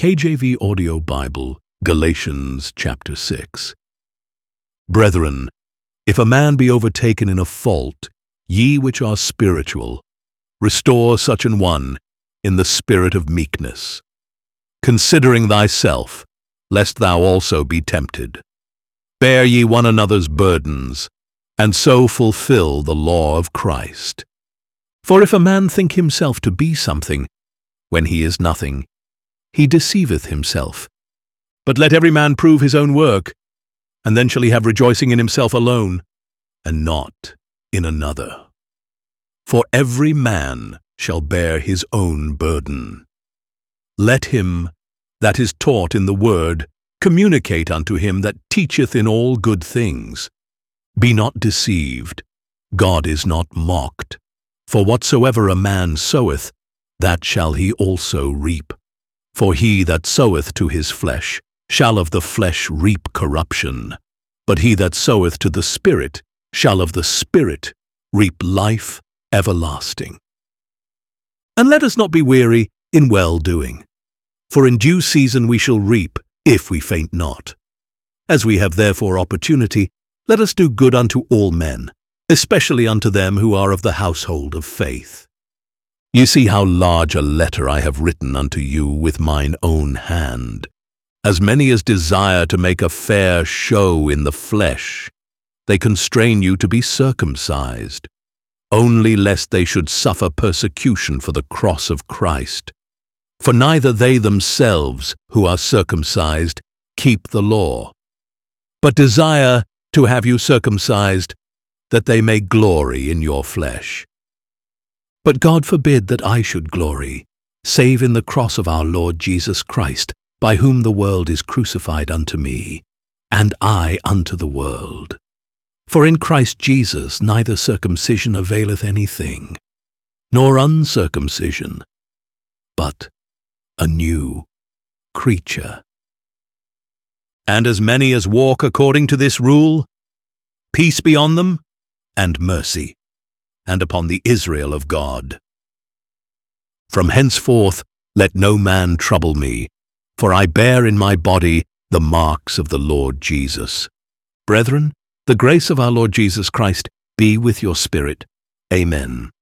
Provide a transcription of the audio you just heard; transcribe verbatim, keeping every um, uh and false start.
K J V Audio Bible, Galatians chapter six. Brethren, if a man be overtaken in a fault, ye which are spiritual, restore such an one in the spirit of meekness, considering thyself, lest thou also be tempted. Bear ye one another's burdens, and so fulfill the law of Christ. For if a man think himself to be something, when he is nothing, he deceiveth himself. But let every man prove his own work, and then shall he have rejoicing in himself alone, and not in another. For every man shall bear his own burden. Let him that is taught in the word communicate unto him that teacheth in all good things. Be not deceived, God is not mocked. For whatsoever a man soweth, that shall he also reap. For he that soweth to his flesh shall of the flesh reap corruption, but he that soweth to the Spirit shall of the Spirit reap life everlasting. And let us not be weary in well-doing, for in due season we shall reap, if we faint not. As we have therefore opportunity, let us do good unto all men, especially unto them who are of the household of faith. You see how large a letter I have written unto you with mine own hand. As many as desire to make a fair show in the flesh, they constrain you to be circumcised, only lest they should suffer persecution for the cross of Christ. For neither they themselves, who are circumcised, keep the law, but desire to have you circumcised, that they may glory in your flesh. But God forbid that I should glory, save in the cross of our Lord Jesus Christ, by whom the world is crucified unto me, and I unto the world. For in Christ Jesus neither circumcision availeth anything, nor uncircumcision, but a new creature. And as many as walk according to this rule, peace be on them, and mercy, and upon the Israel of God. From henceforth let no man trouble me, for I bear in my body the marks of the Lord Jesus. Brethren, the grace of our Lord Jesus Christ be with your spirit. Amen.